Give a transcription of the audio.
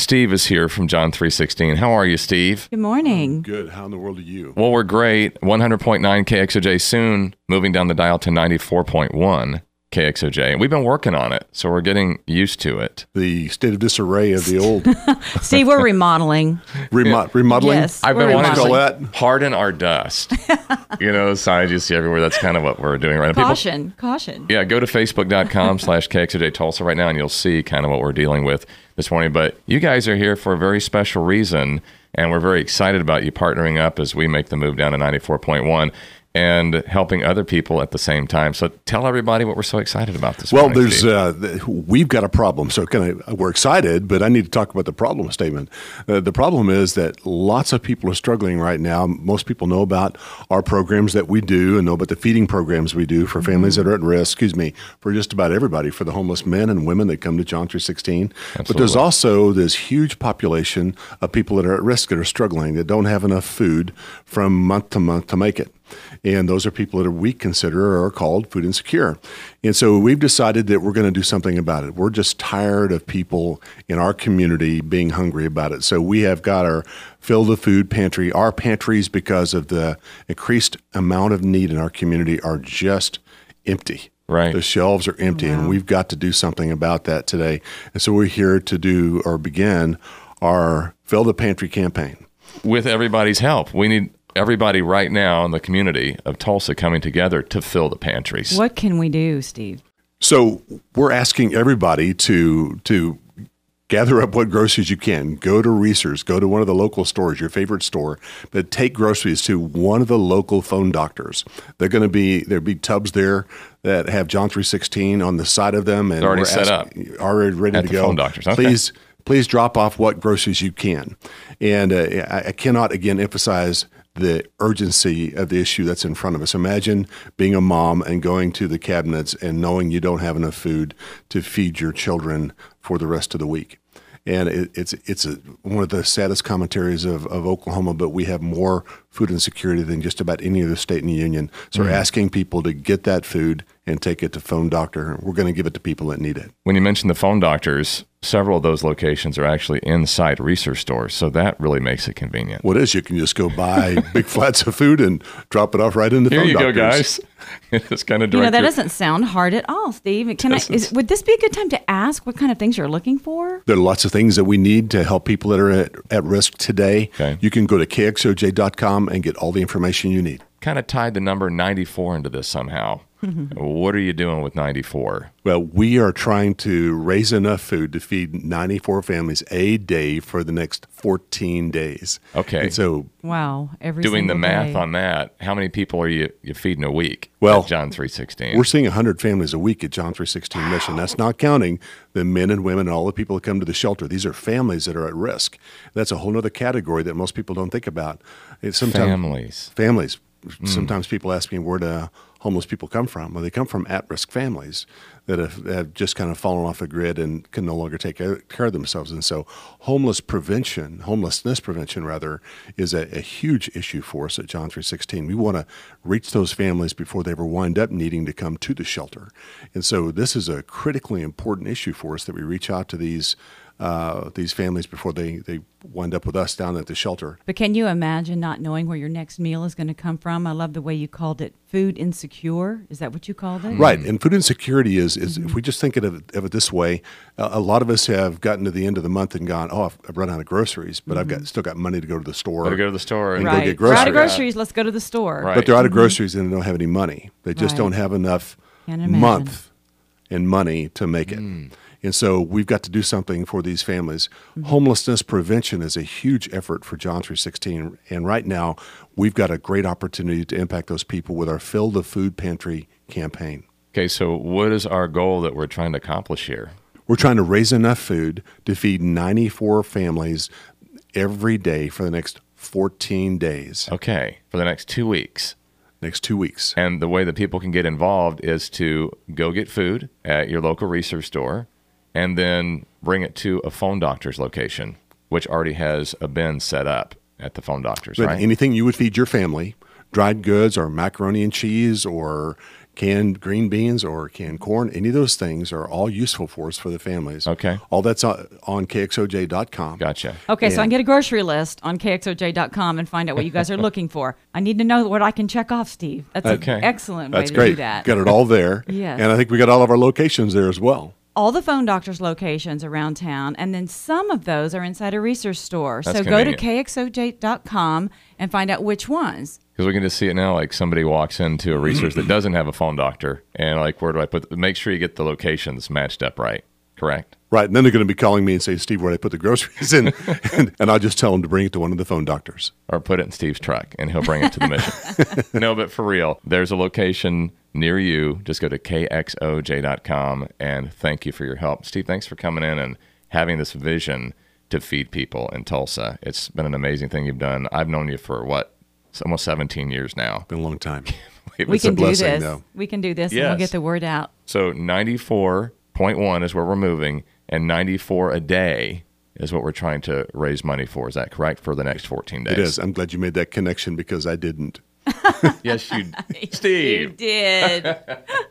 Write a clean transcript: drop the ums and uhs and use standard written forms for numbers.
Steve is here from John 3:16. How are you, Steve? Good morning. Good. How in the world are you? Well, we're great. 100.9 KXOJ, soon moving down the dial to 94.1 KXOJ. And we've been working on it, so we're getting used to it. The state of disarray of the old Steve, we're remodeling. remodeling. Yes, I've we're been wanting remodeling. to harden our dust. Signs you see everywhere. That's kind of what we're doing right now. Caution. Yeah, go to facebook.com/KXOJ Tulsa right now, and you'll see kind of what we're dealing with this morning. But you guys are here for a very special reason, and we're very excited about you partnering up as we make the move down to 94.1 and helping other people at the same time. So tell everybody what we're so excited about this morning. Well, we've got a problem. So we're excited, but I need to talk about the problem statement. The problem is that lots of people are struggling right now. Most people know about our programs that we do and know about the feeding programs we do for families that are at risk, for just about everybody, for the homeless men and women that come to John 3:16. But there's also this huge population of people that are at risk, that are struggling, that don't have enough food from month to month to make it. And those are people that we consider are called food insecure. And so we've decided that we're going to do something about it. We're just tired of people in our community being hungry about it. So we have got our Fill the Food Pantry. Our pantries, because of the increased amount of need in our community, are just empty. Right. The shelves are empty, and we've got to do something about that today. And so we're here to begin our Fill the Pantry campaign. With everybody's help. We need everybody right now in the community of Tulsa coming together to fill the pantries. What can we do, Steve? So we're asking everybody to gather up what groceries you can. Go to Reese's, go to one of the local stores, your favorite store, but take groceries to one of the local phone doctors. There'll be tubs there that have John 3:16 on the side of them, and they're already set up, already ready at to the go. Phone doctors. Okay. Please drop off what groceries you can. And I cannot, again, emphasize the urgency of the issue that's in front of us. Imagine being a mom and going to the cabinets and knowing you don't have enough food to feed your children for the rest of the week. And it's one of the saddest commentaries of Oklahoma, but we have more food insecurity than just about any other state in the union. So we're asking people to get that food and take it to Phone Doctor. We're going to give it to people that need it. When you mentioned the phone doctors, several of those locations are actually inside research stores, so that really makes it convenient. What is, you can just go buy big flats of food and drop it off right in the Here Phone Doctors. Here you go, guys. It's kind of direct. That doesn't sound hard at all, Steve. Would this be a good time to ask what kind of things you're looking for? There are lots of things that we need to help people that are at risk today. Okay. You can go to kxoj.com and get all the information you need. Kind of tied the number 94 into this somehow. What are you doing with 94? Well, we are trying to raise enough food to feed 94 families a day for the next 14 days. Okay. And so, wow, every doing the single math day. on that, how many people are you feeding a week Well, at John 3:16? we're seeing 100 families a week at John 3:16 Mission. That's not counting the men and women and all the people that come to the shelter. These are families that are at risk. That's a whole other category that most people don't think about. Families. Sometimes people ask me, where do homeless people come from? Well, they come from at-risk families that have just kind of fallen off the grid and can no longer take care of themselves. And so homelessness prevention, is a huge issue for us at John 3:16. We want to reach those families before they ever wind up needing to come to the shelter. And so this is a critically important issue for us, that we reach out to these families before they wind up with us down at the shelter. But can you imagine not knowing where your next meal is going to come from? I love the way you called it food insecure. Is that what you called it? Right. And food insecurity is if we just think of it this way, a lot of us have gotten to the end of the month and gone, I've run out of groceries, but I've still got money to go to the store. Got to go to the store and right. go get groceries. We're out of groceries. Let's go to the store. Right. But they're out of groceries and they don't have any money. They just don't have enough month and money to make it. And so we've got to do something for these families. Homelessness prevention is a huge effort for John 3:16. And right now, we've got a great opportunity to impact those people with our Fill the Food Pantry campaign. Okay, so what is our goal that we're trying to accomplish here? We're trying to raise enough food to feed 94 families every day for the next 14 days. Okay, for the next 2 weeks. Next 2 weeks. And the way that people can get involved is to go get food at your local research store and then bring it to a Phone Doctor's location, which already has a bin set up at the Phone Doctor's, But right? anything you would feed your family, dried goods or macaroni and cheese or canned green beans or canned corn, any of those things are all useful for us for the families. Okay. All that's on KXOJ.com. Gotcha. Okay, so I And- can get a grocery list on KXOJ.com and find out what you guys are looking for. I need to know what I can check off, Steve. That's Okay. an excellent way That's to great. do that. Got it all there. Yes. And I think we got all of our locations there as well. All the Phone Doctors locations around town, and then some of those are inside a research store. That's so go to convenient. KXOJ.com and find out which ones. Because we can just see it now, like somebody walks into a research that doesn't have a phone doctor, and like, where do I put? Make sure you get the locations matched up right. Correct. Right. And then they're going to be calling me and say, Steve, where did I put the groceries in? and I'll just tell them to bring it to one of the phone doctors. Or put it in Steve's truck, and he'll bring it to the mission. No, but for real, there's a location near you. Just go to KXOJ.com, and thank you for your help. Steve, thanks for coming in and having this vision to feed people in Tulsa. It's been an amazing thing you've done. I've known you for, it's almost 17 years now. Been a long time. We It's a can do blessing, this. though. We can do this, and Yes. we'll get the word out. So 94.1 is where we're moving, and 94 a day is what we're trying to raise money for. Is that correct? For the next 14 days. It is. I'm glad you made that connection because I didn't. Yes, you, You Steve. did.